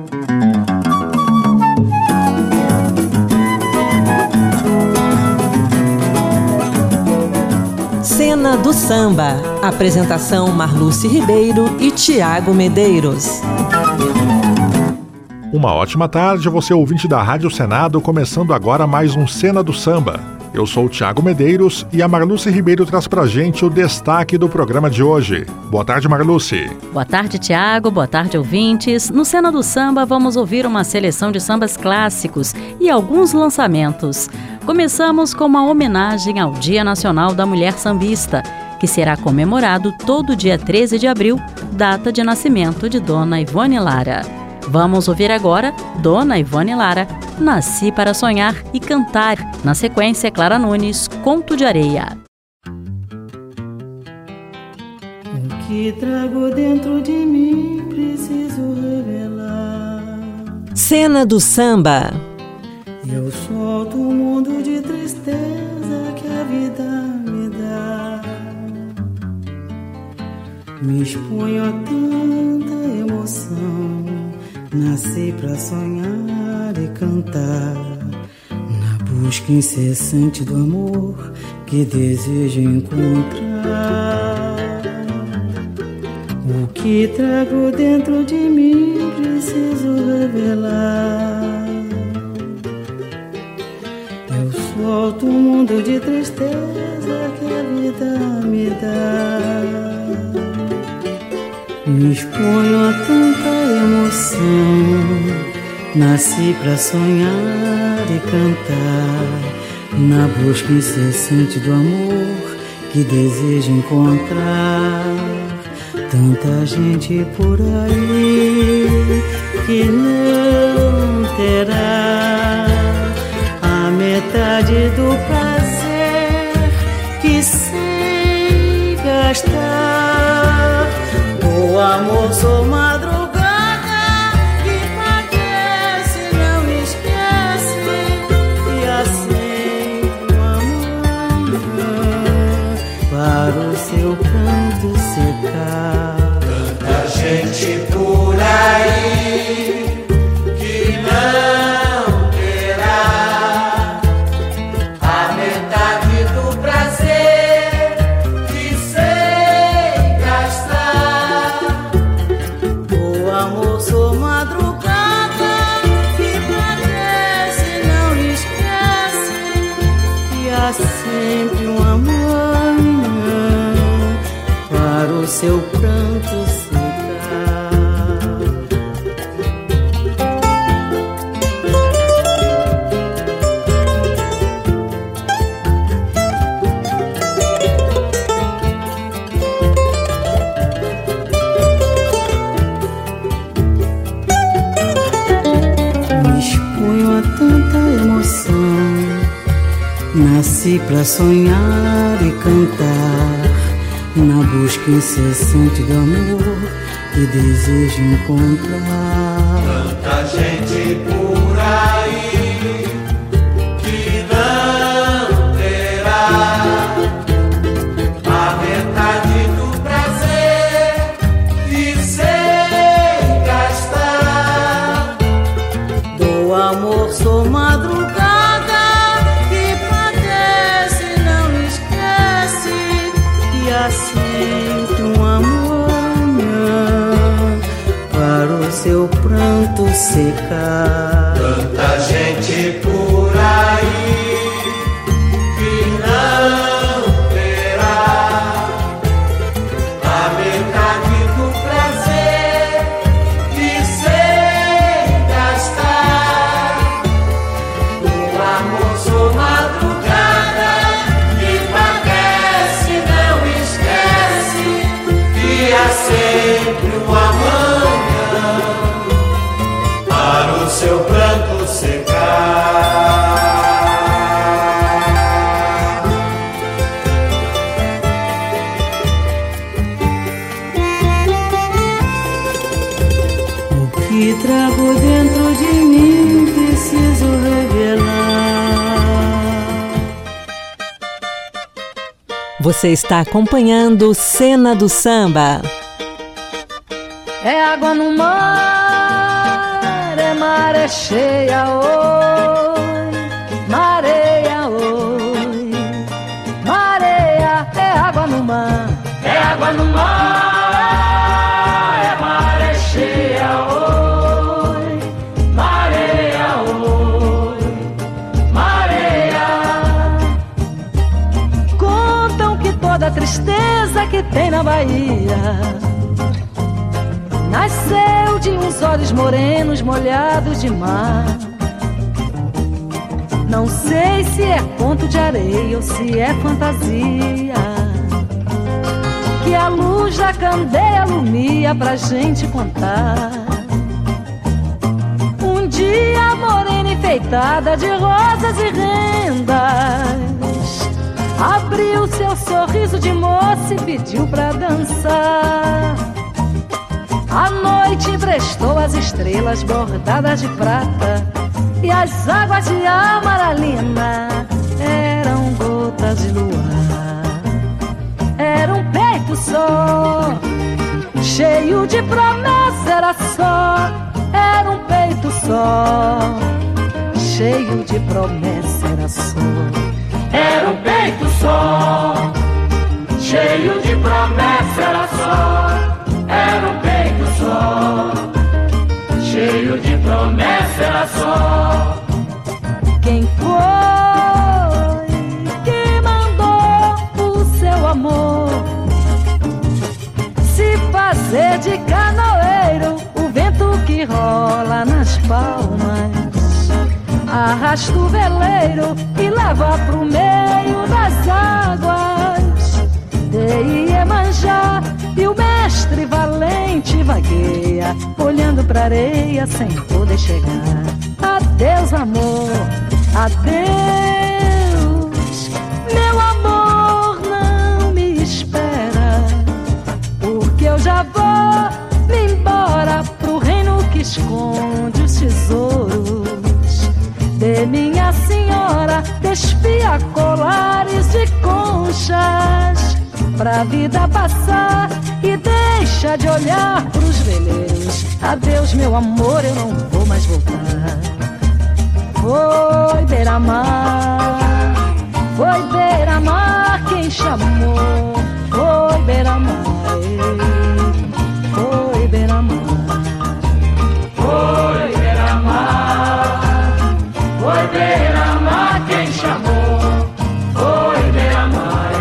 Cena do Samba. Apresentação Marluce Ribeiro e Tiago Medeiros. Uma ótima tarde, você ouvinte da Rádio Senado, começando agora mais um Cena do Samba. Eu sou o Tiago Medeiros e a Marluce Ribeiro traz pra gente o destaque do programa de hoje. Boa tarde, Marluce. Boa tarde, Tiago. Boa tarde, ouvintes. No Cena do Samba, vamos ouvir uma seleção de sambas clássicos e alguns lançamentos. Começamos com uma homenagem ao Dia Nacional da Mulher Sambista, que será comemorado todo dia 13 de abril, data de nascimento de Dona Ivone Lara. Vamos ouvir agora Dona Ivone Lara, Nasci para Sonhar e Cantar. Na sequência, Clara Nunes, Conto de Areia. O que trago dentro de mim preciso revelar. Cena do Samba. Eu solto o mundo de tristeza que a vida me dá. Me exponho a tanta emoção. Nasci pra sonhar e cantar, na busca incessante do amor que desejo encontrar. O que trago dentro de mim preciso revelar. Eu solto um mundo de tristeza que a vida me dá. Me exponho a tanta emoção. Nasci pra sonhar e cantar, na busca incessante do amor que desejo encontrar. Tanta gente por aí que não terá a metade do prazer que sem gastar. O amor sou madrugada que padece, não esquece, e assim amanhã para o seu canto secar. Tanta gente por aí que não terá a metade do prazer que sem gastar. O amor sou madrugada que padece, não esquece, que há sempre um amanhã para o seu pranto secar. Me exponho a tanta emoção. Nasci pra sonhar e cantar, na busca incessante do amor que desejo encontrar. Tanta gente por aí que não terá a metade do prazer que sem gastar. Do amor sou madrugada que padece, não esquece, que há sempre um amanhã para o seu pranto secar. Tanta gente por aí que não terá a metade do prazer que sem gastar. O amor sou madrugada que padece, não esquece, que há sempre um amanhã para o seu pranto secar. O que trago dentro de mim preciso revelar. Você está acompanhando Cena do Samba. É água no mar, maré cheia, oi, mareia, oi, mareia, é água no mar, é água no mar, é maré cheia, oi, mareia, oi, mareia. Contam que toda a tristeza que tem na Bahia nasceu de uns olhos morenos molhados de mar. Não sei se é conto de areia ou se é fantasia, que a luz da candeia alumia pra gente contar. Um dia morena enfeitada de rosas e rendas abriu seu sorriso de moça e pediu pra dançar. A noite emprestou as estrelas bordadas de prata, e as águas de amaralina eram gotas de luar. Era um peito só, cheio de promessa, era só. Era um peito só, cheio de promessa, era só. Era um peito só, cheio de promessa, era só. Era um peito só, cheio de promessa, era só. Quem foi que mandou o seu amor se fazer de canoeiro? O vento que rola nas palmas arrasta o veleiro e leva pro meio das águas de Iemanjá. E o mestre valente vagueia, olhando pra areia sem poder chegar. Adeus, amor, adeus. Meu amor, não me espera, porque eu já vou me embora pro reino que esconde os tesouros de minha senhora. Despia colares de conchas pra vida passar e deixa de olhar pros veleiros. Adeus, meu amor, eu não vou mais voltar. Foi beira-mar, foi beira-mar quem chamou. Foi beira-mar, foi beira-mar, foi beira-mar, foi beira-mar quem chamou. Foi beira-mar,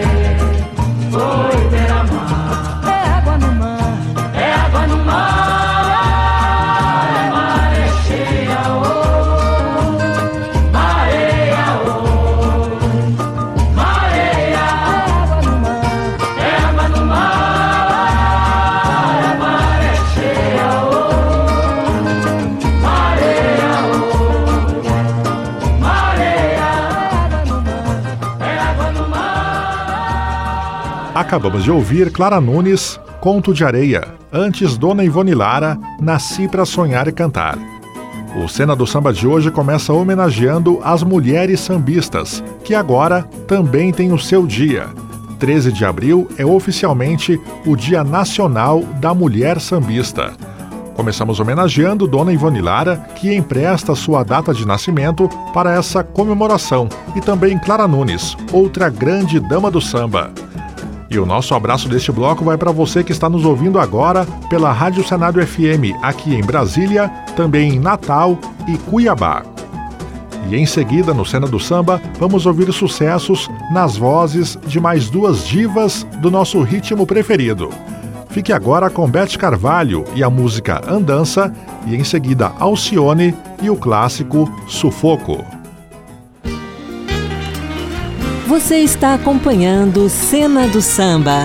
foi beira-mar. É água no mar, é água no mar, é maré cheia, oi, mareia, oi, mareia. é água no mar, É água no mar, é maré cheia, oi, mareia, oi, mareia. é água no mar. É água no mar. Acabamos de ouvir Clara Nunes, Conto de Areia. Antes, Dona Ivone Lara, Nasci pra Sonhar e Cantar. O Cena do Samba de hoje começa homenageando as mulheres sambistas, que agora também tem o seu dia. 13 de abril é oficialmente o Dia Nacional da Mulher Sambista. Começamos homenageando Dona Ivone Lara, que empresta sua data de nascimento para essa comemoração, e também Clara Nunes, outra grande dama do samba. E o nosso abraço deste bloco vai para você que está nos ouvindo agora pela Rádio Senado FM, aqui em Brasília, também em Natal e Cuiabá. E em seguida, no Cena do Samba, vamos ouvir sucessos nas vozes de mais duas divas do nosso ritmo preferido. Fique agora com Beth Carvalho e a música Andança, e em seguida Alcione e o clássico Sufoco. Você está acompanhando Cena do Samba.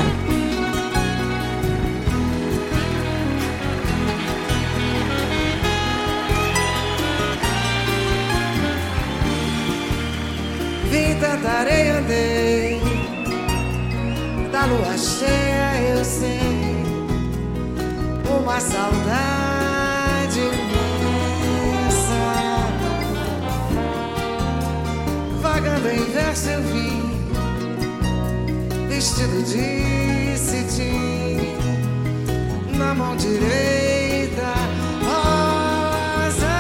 Vi tanta areia, andei, da lua cheia eu sei, uma saudade imensa. Vagando em verso eu vi, vestido de cetim, na mão direita rosa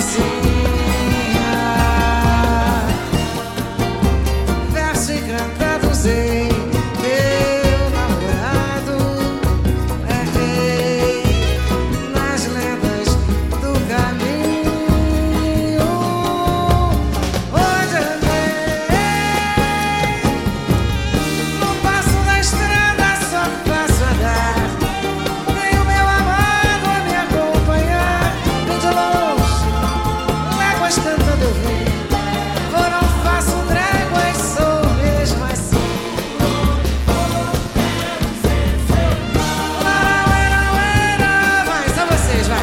Verso encantado usei, meu namorado é rei nas lendas do caminho. Onde andei, no passo da estrada só faço andar. Tem o meu amado a me acompanhar. Vem de longe, léguas cantando eu venho. Vou, não faço tréguas, sou mesmo assim. Vai, só vocês, vai.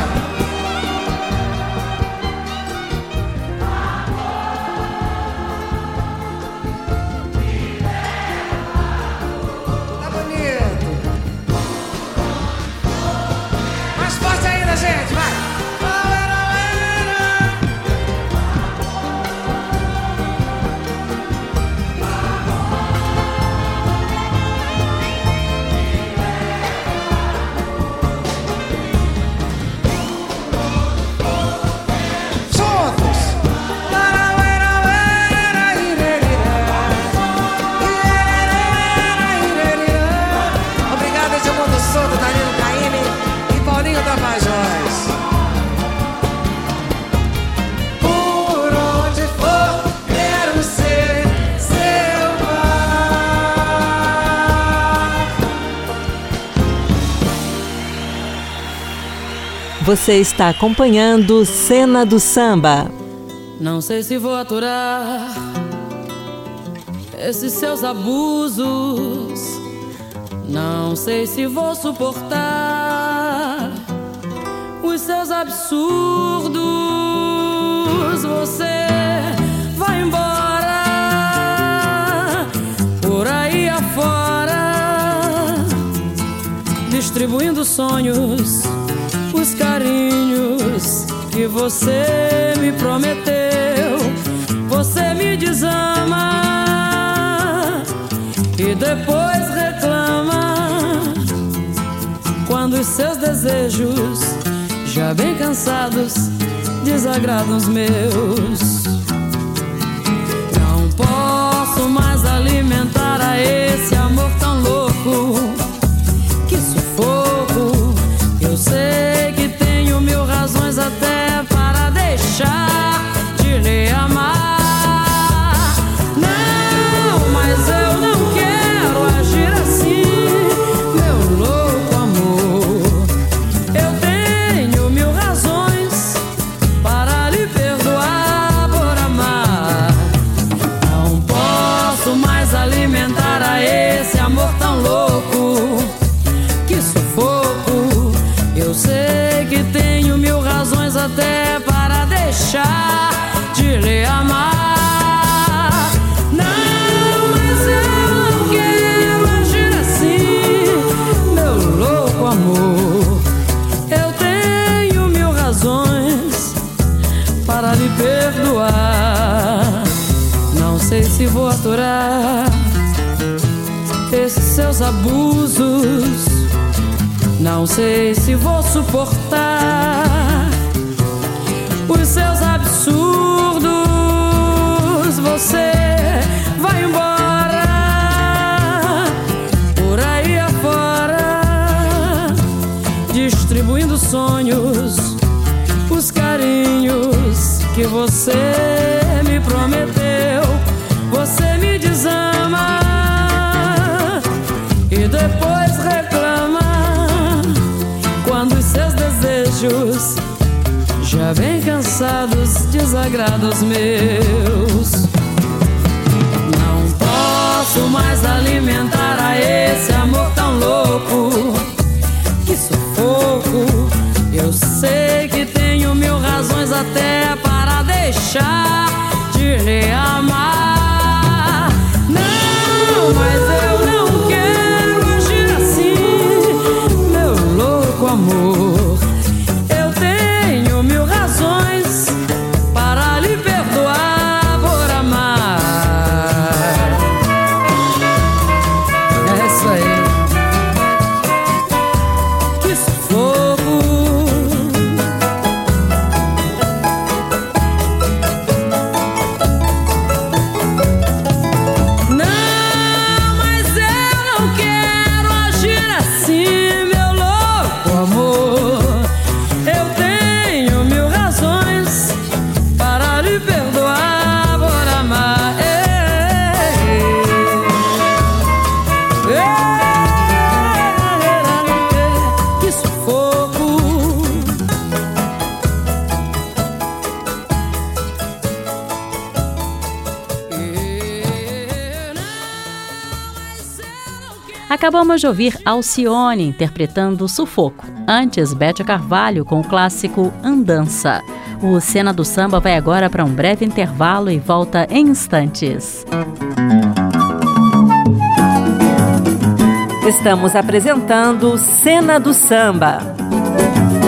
Tá bonito. Mais forte ainda, gente, vai. Juntos. Obrigado, Edmundo Souto, Danilo Caymmi e Paulinho Tapajós. Por onde for, quero ser seu par. Você está acompanhando Cena do Samba. Não sei se vou aturar esses seus abusos. Não sei se vou suportar os seus absurdos. Você vai embora por aí afora, distribuindo sonhos, os carinhos que você me prometeu. Você me desama e depois reclama quando os seus desejos, já bem cansados, desagradam os meus. Não posso mais alimentar a esse amor tão louco. Que sufoco. Eu sei que tenho mil razões até para deixar de lhe amar. Não, mas eu não quero agir assim, meu louco amor. Eu tenho mil razões para lhe perdoar por amar. Não posso mais alimentar a esse amor tão louco. Que sufoco. Eu sei que tenho mil razões até para deixar de lhe amar. Não, mas eu não quero agir assim, meu louco amor. Eu tenho mil razões para lhe perdoar. Não sei se vou aturar esses seus abusos. Não sei se vou suportar os seus absurdos. Você vai embora por aí afora, distribuindo sonhos, os carinhos que você me prometeu. Você me desama e depois reclama quando os seus desejos, já bem cansados, desagradam os meus. Não posso mais alimentar a esse amor tão louco. Que sufoco. Eu sei que tenho mil razões até para deixar de lhe amar. Não, mas eu não quero agir assim, meu louco amor. Eu tenho mil razões para lhe perdoar por amar. É isso aí. Que sufoco. Acabamos de ouvir Alcione interpretando Sufoco. Antes, Bete Carvalho com o clássico Andança. O Cena do Samba vai agora para um breve intervalo e volta em instantes. Estamos apresentando Cena do Samba.